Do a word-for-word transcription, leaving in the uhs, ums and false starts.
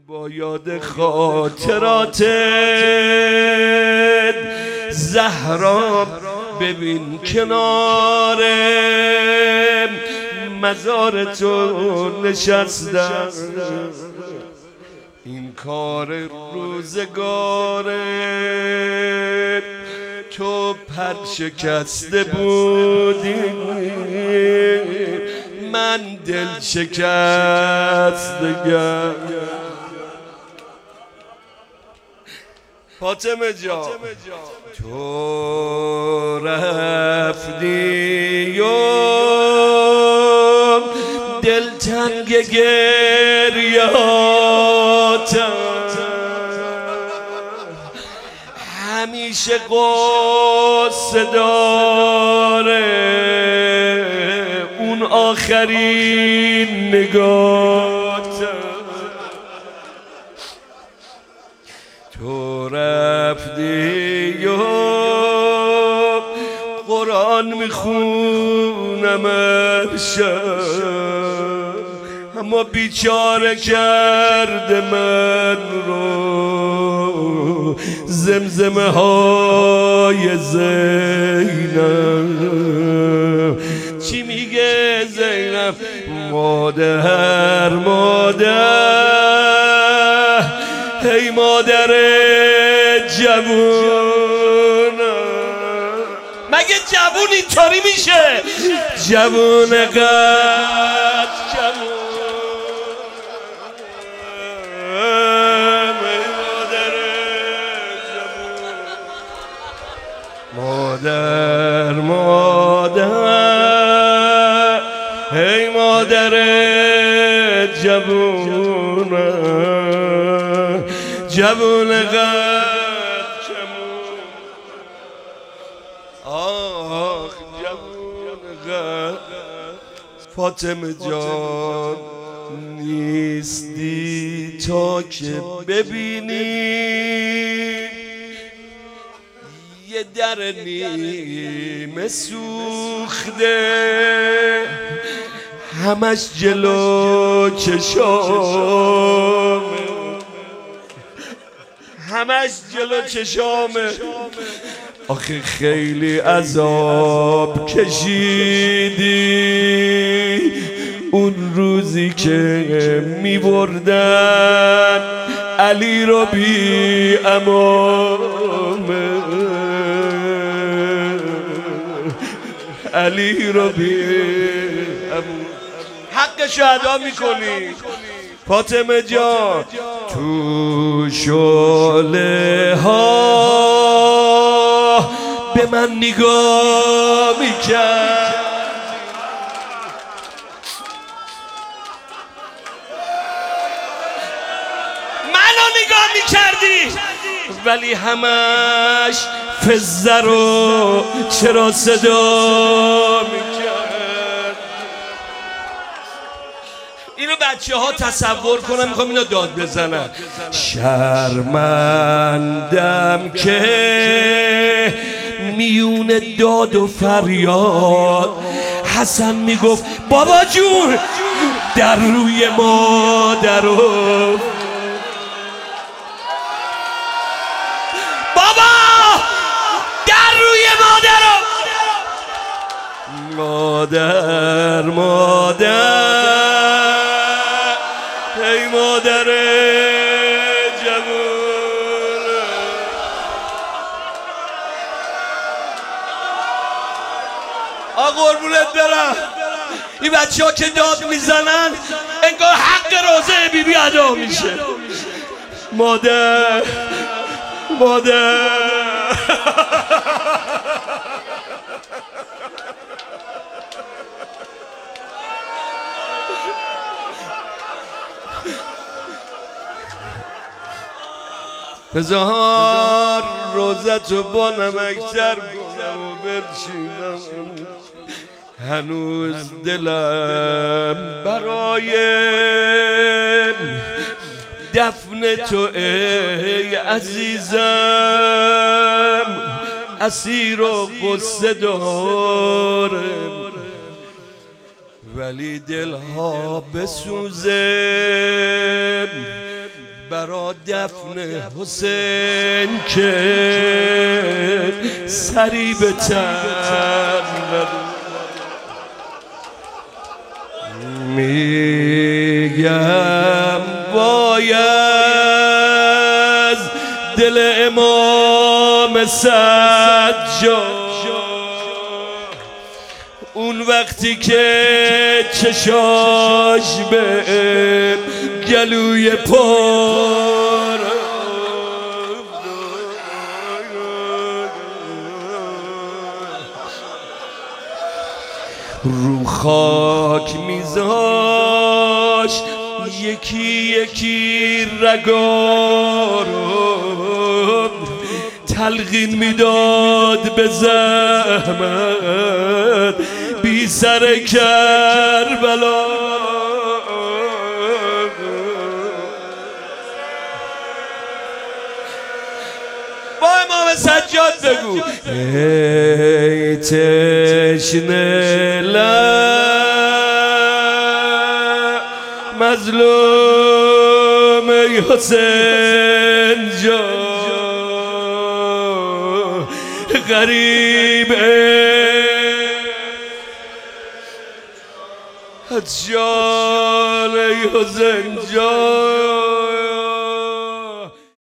با یاد خاطرات زهرا ببین کنار مزار تو نشستم، این کار روزگاره تو پر شکسته بودی، من دل شکستگم. فاطمه جان تو رفتی و دلتنگ گریاتم، همیشه قصه داره اون آخرین نگاتم. تو رفتی و قرآن میخونم امشب، اما بیچاره کرده من رو زمزمه های زینب. چی میگه زینب؟ مادر مادر، هی مادر جوون، مگه جوون اینطوری میشه؟ جوون قد جوون، مادر مادر، هی مادر جوون، جوون قد جوون، آخ جوون قد. فاطمه جان نیستی تا که ببینی یه در نیمه سوخته، همش جلو چشامه، همش جلو چشامه. آخه خیلی عذاب کشیدی اون روزی که می بردن علی رو بی امامه، علی رو بی امامه، حقشو ادا میکنی. فاطمه جان تو شعله ها به من نگاه میکرد، منو نگاه میکردی، ولی همش فزه رو چرا صدا میکرد؟ اینو بچه ها تصور کنم، میخوام اینو داد بزنن. شرمندم که میون داد و فریاد حسن میگفت بابا جون در روی مادرو، بابا در روی مادرو، مادر مادر، ای مادر جوون. آ قربونت برم، این بچه ها که داد میزنن انگار حق روزه بی بی ادا میشه. مادر مادر بذار روزتو با نمکتر کنم و برچینم، هنوز دلم برای دفن تو ای عزیزم اسیر و قصه دارم، ولی دلها بسوزه برا دفن حسین که سری به تن میگم باید دل امام سجاد اون وقتی که چشاش به گلوی پار رو خاک میذاشت یکی یکی رگا رو تلقین میداد به زحمت بی سر کربلا با امام سجاد بگو ای تشنه لب مظلوم حسین جان غریب جان حسین جان